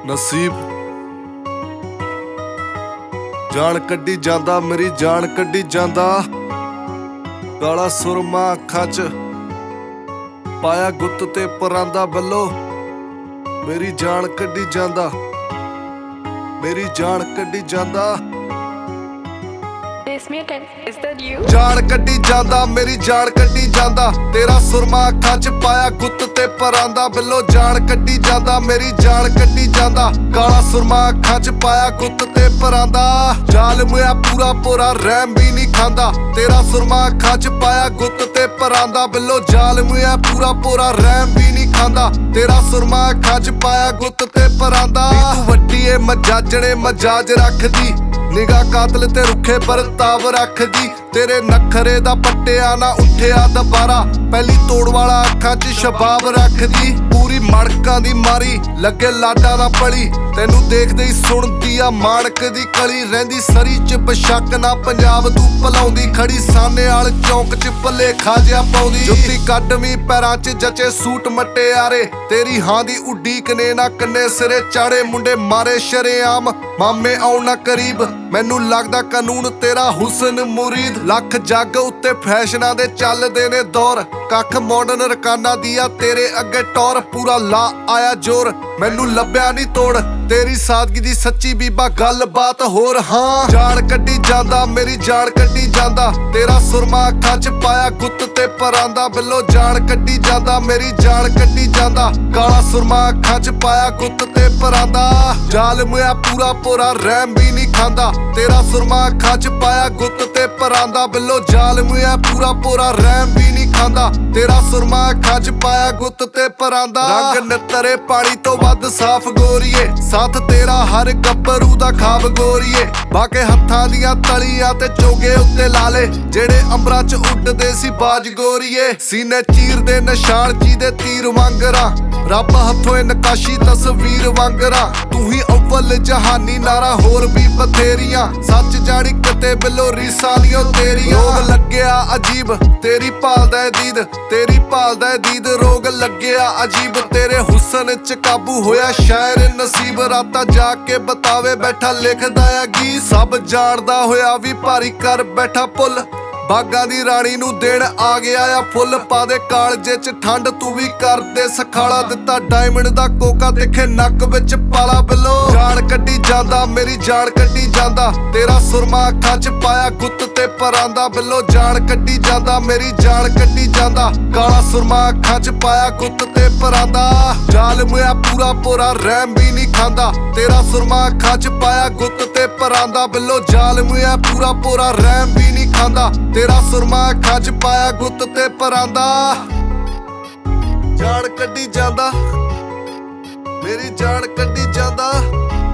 ਨਸੀਬ ਜਾਨ ਕੱਢੀ ਜਾਂਦਾ, ਮੇਰੀ ਜਾਨ ਕੱਢੀ ਜਾਂਦਾ। ਕਾਲਾ ਸੁਰਮਾ ਅੱਖਾਂ 'ਚ ਪਾਇਆ ਗੁੱਤ ਤੇ ਪਰਾਂਦਾ ਬੱਲੋ, ਮੇਰੀ ਜਾਨ ਕੱਢੀ ਜਾਂਦਾ, ਮੇਰੀ ਜਾਨ ਕੱਢੀ ਜਾਂਦਾ। Is that you? ਜਾਨ ਕੱਢੀ ਜਾਂਦਾ, ਮੇਰੀ ਜਾਨ ਕੱਢੀ ਜਾਂਦਾ। ਤੇਰਾ ਸੁਰਮਾ ਅੱਖਾਂ 'ਚ ਪਾਇਆ ਗੁੱਤ ਤੇ ਪਰਾਂਦਾ ਬਿੱਲੋ, ਜਾਨ ਕੱਢੀ ਜਾਂਦਾ, ਮੇਰੀ ਜਾਨ ਕੱਢੀ ਜਾਂਦਾ। ਕਾਲਾ ਸੁਰਮਾ ਅੱਖਾਂ 'ਚ ਪਾਇਆ ਗੁੱਤ ਤੇ ਪਰਾਂਦਾ। ਜ਼ਾਲਮ ਆ ਪੂਰਾ ਪੂਰਾ ਰਹਿਮ ਵੀ ਨਹੀਂ ਖਾਂਦਾ। ਤੇਰਾ ਸੁਰਮਾ ਅੱਖਾਂ 'ਚ ਪਾਇਆ ਗੁੱਤ ਤੇ ਪਰਾਂਦਾ ਬਿੱਲੋ, ਜ਼ਾਲਮ ਆ ਪੂਰਾ ਪੂਰਾ ਰਹਿਮ ਵੀ ਨਹੀਂ ਖਾਂਦਾ। ਤੇਰਾ ਸੁਰਮਾ ਅੱਖਾਂ 'ਚ ਪਾਇਆ ਗੁੱਤ ਤੇ ਪਰਾਂਦਾ। ਤੂੰ ਵੱਡੀ ਏ ਮਜਾਜਣੇ ਮਜਾਜ ਰੱਖਦੀ, ਨਿਗਾਹ ਕਾਤਲ ਤੇ ਰੁੱਖੇ ਬਰਤਾਵ ਰੱਖਦੀ। ਤੇਰੇ ਨਖਰੇ ਦਾ ਪੱਟਿਆ ਨਾ ਉੱਠਿਆ ਦੁਬਾਰਾ, ਪਹਿਲੀ ਤੋੜ ਵਾਲਾ ਅੱਖਾਂ 'ਚ ਸ਼ਬਾਬ ਰੱਖਦੀ। ਪੂਰੀ ਮੜਕਾਂ ਦੀ ਮਾਰੀ ਲੱਗੇ ਲਾਡਾ ਨਾ ਪਲੀ, ਤੈਨੂੰ ਦੇਖਦੇ ਹੀ ਸੁਣਦੀ ਆ ਮਾਣਕ ਦੀ ਕਲੀ। ਰਹਿੰਦੀ ਸਰੀ 'ਚ ਬਸ਼ੱਕ ਨਾ ਪੰਜਾਬ ਤੂੰ ਭਲਾਉਂਦੀ, ਖੜੀ ਸਾਨੇ ਵਾਲ ਚੌਂਕ 'ਚ ਭਲੇਖਾ ਜਿਹਾ ਪਾਉਂਦੀ। ਜੁੱਤੀ ਕੱਢਵੀਂ ਪੈਰਾਂ 'ਚ ਜਚੇ ਸੂਟ ਮਟਿਆਰੇ, ਤੇਰੀ ਹਾਂ ਦੀ ਉਡੀਕ ਨੇ ਨਾ ਕੰਨੇ ਸਿਰੇ ਚਾੜੇ। ਮੁੰਡੇ ਮਾਰੇ ਸ਼ਰੇਆਮ ਮਾਮੇ ਆਉਣ ਨਾ ਕਰੀਬ, ਮੈਨੂੰ ਲੱਗਦਾ ਕਾਨੂੰਨ ਤੇਰਾ ਹੁਸਨ ਮੁਰੀਦ। ਲੱਖ ਜੱਗ ਉੱਤੇ ਫੈਸ਼ਨਾਂ ਦੇ ਚੱਲਦੇ ਨੇ ਦੌਰ, ਕੱਖ ਮਾਡਰਨ ਰਕਾਨਾ ਦੀ ਆ ਤੇਰੇ ਅੱਗੇ ਟੌਰ। ਪੂਰਾ ਲਾ ਆਇਆ ਜ਼ੋਰ, ਮੈਨੂੰ ਲੱਭਿਆ ਨਹੀਂ ਤੋੜ, ਤੇਰੀ ਸਾਦਗੀ ਦੀ ਸੱਚੀ ਬੀਬਾ ਗੱਲ ਬਾਤ ਹੋਰ। ਹਾਂ ਜਾਨ ਕੱਢੀ ਜਾਂਦਾ, ਮੇਰੀ ਜਾਨ ਕੱਢੀ ਜਾਂਦਾ। ਤੇਰਾ ਸੁਰਮਾ ਅੱਖਾਂ 'ਚ ਪਾਇਆ ਗੁੱਤ ਤੇ ਪਰਾਂਦਾ ਬਿੱਲੋ, ਜਾਨ ਕੱਢੀ ਜਾਂਦਾ, ਮੇਰੀ ਜਾਨ ਕੱਢੀ ਜਾਂਦਾ। ਕਾਲਾ ਸੁਰਮਾ ਅੱਖਾਂ 'ਚ ਪਾਇਆ ਗੁੱਤ ਤੇ ਪਰਾਂਦਾ। ਜ਼ਾਲਮ ਆ ਪੂਰਾ ਪੂਰਾ ਰਹਿਮ ਵੀ ਨਹੀਂ ਖਾਂਦਾ। ਤੇਰਾ ਸੁਰਮਾ ਅੱਖਾਂ 'ਚ ਪਾਇਆ ਗੁੱਤ ਤੇ ਪਰਾਂਦਾ ਬਿੱਲੋ, ਜ਼ਾਲਮ ਆ ਪੂਰਾ ਪੂਰਾ ਰਹਿਮ ਵੀ ਨਹੀਂ ਖਾਂਦਾ। ਤੇਰਾ ਸੁਰਮਾ ਅੱਖਾਂ 'ਚ ਪਾਇਆ ਗੁੱਤ ਤੇ ਪਰਾਂਦਾ। ਰੰਗ ਨਿੱਤਰੇ ਪਾਣੀ ਤੋਂ ਵੱਧ ਸਾਫ਼ ਗੋਰੀਏ, ਸਾਥ ਤੇਰਾ ਹਰ ਗੱਭਰੂ ਦਾ ਖਾਬ ਗੋਰੀਏ। ਬਾਕੇ ਹੱਥਾਂ ਦੀਆਂ ਤਲੀਆਂ ਤੇ ਚੋਗੇ ਉੱਤੇ ਲਾਲੇ, ਜਿਹੜੇ ਅੰਬਰਾਂ 'ਚ ਉੱਡਦੇ ਸੀ ਬਾਜ ਗੋਰੀਏ। ਸੀਨੇ ਚੀਰਦੇ ਨਿਸ਼ਾਨ ਜਿਹਦੇ ਤੀਰ ਵਾਂਗਰਾ, ਰੱਬ ਹੱਥੋਂ ਨਕਾਸ਼ੀ ਤਸਵੀਰ ਵਾਂਗਰਾ। ਤੂੰ ਹੀ ਅਵਲ ਜਹਾਨੀ ਨਾਰਾ ਹੋਰ ਵੀ ਬਥੇਰੀਆਂ, ਸੱਚ ਜਾਣੀ ਕਿਤੇ ਬਿੱਲੋ ਰੀਸਾਂ ਨੀ ਓ ਤੇਰੀਆਂ। ਰੋਗ ਲੱਗਿਆ ਅਜੀਬ ਤੇਰੀ ਭਾਲਦਾ ਏ ਦੀਦ, ਤੇਰੀ ਭਾਲਦਾ ਏ ਦੀਦ। ਰੋਗ ਲੱਗਿਆ ਅਜੀਬ ਤੇਰੇ ਹੁਸਨ 'ਚ ਕਾਬੂ ਹੋਇਆ ਸ਼ਾਇਰ ਨਸੀਬ। ਰਾਤਾਂ ਜਾ ਕੇ ਬਤਾਵੇ ਬੈਠਾ ਲਿਖਦਾ ਆ ਗੀਤ, ਸਭ ਜਾਣਦਾ ਹੋਇਆ ਵੀ ਭਾਰੀ ਕਰ ਬੈਠਾ ਪੁੱਲ। ਬਾਗਾਂ ਦੀ ਰਾਣੀ ਨੂੰ ਦੇਣ ਆ ਗਿਆ ਆ ਫੁੱਲ, ਪਾ ਦੇ ਕਾਲਜੇ 'ਚ ਠੰਡ ਤੂੰ ਵੀ ਕਰਦੇ ਸਖਾਲਾ। ਦਿੱਤਾ ਡਾਇਮੰਡ ਦਾ ਕੋਕਾ ਦੇਖੇ ਨੱਕ ਵਿੱਚ ਪਾਲਾ ਬਿੱਲੋ, ਜਾਨ ਕੱਢੀ ਜਾਂਦਾ, ਮੇਰੀ ਜਾਨ ਕੱਢੀ ਜਾਂਦਾ। ਤੇਰਾ ਸੁਰਮਾ ਅੱਖਾਂ 'ਚ ਪਾਇਆ ਗੁੱਤ ਤੇ ਪਰਾਂਦਾ ਬਿੱਲੋ, ਜਾਨ ਕੱਢੀ ਜਾਂਦਾ, ਮੇਰੀ ਜਾਨ ਕੱਢੀ ਜਾਂਦਾ। ਕਾਲਾ ਸੁਰਮਾ ਅੱਖਾਂ 'ਚ ਪਾਇਆ ਗੁੱਤ ਤੇ ਪਰਾਂਦਾ। ਜ਼ਾਲਮ ਆ ਪੂਰਾ ਪੂਰਾ ਰਹਿਮ ਵੀ ਨਹੀਂ ਖਾਂਦਾ। ਤੇਰਾ ਸੁਰਮਾ ਅੱਖਾਂ 'ਚ ਪਾਇਆ ਗੁੱਤ ਤੇ ਪਰਾਂਦਾ ਬਿੱਲੋ, ਜ਼ਾਲਮ ਆ ਪੂਰਾ ਪੂਰਾ ਰਹਿਮ ਵੀ ਨਹੀਂ ਖਾਂਦਾ। ਤੇਰਾ ਸੁਰਮਾ ਅੱਖਾਂ 'ਚ ਪਾਇਆ ਗੁੱਤ ਤੇ ਪਰਾਂਦਾ। ਜਾਨ ਕੱਢੀ ਜਾਂਦਾ, ਮੇਰੀ ਜਾਨ ਕੱਢੀ ਜਾਂਦਾ।